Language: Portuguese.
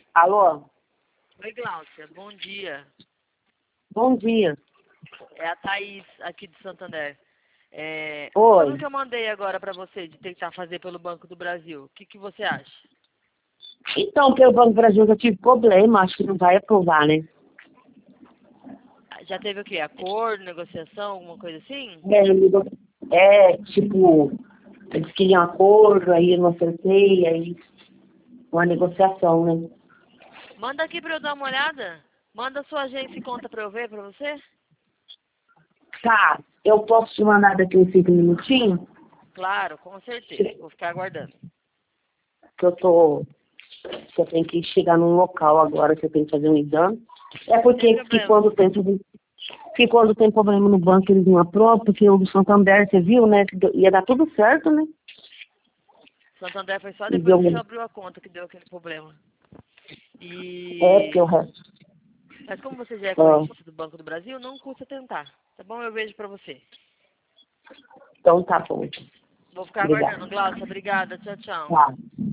Alô? Oi, Gláucia, bom dia. Bom dia. É a Thaís, aqui de Santander. Oi. Sobre o que eu mandei agora pra você, de tentar fazer pelo Banco do Brasil, o que você acha? Então, pelo Banco do Brasil eu tive problema, acho que não vai aprovar, né? Já teve o quê? Acordo, negociação, alguma coisa assim? Tipo, eles queriam acordo, aí eu não acertei, aí uma negociação, né? Manda aqui pra eu dar uma olhada. Manda a sua agência e conta pra eu ver pra você. Tá, eu posso te mandar daqui uns 5 minutinhos? Claro, com certeza. Vou ficar aguardando. Que eu tenho que chegar num local agora, que eu tenho que fazer um exame. É porque Sem que problema. quando tem problema no banco eles não aprovam, porque o do Santander, você viu, né? Que ia dar tudo certo, né? Santander foi só E depois deu, que você abriu a conta que deu aquele problema. porque E... Mas como você já é ó, cliente do Banco do Brasil, não custa tentar. Tá bom? Eu vejo pra você. então tá bom. Vou ficar Obrigada. aguardando. Glaucia, obrigada. Tchau, tchau. Tá.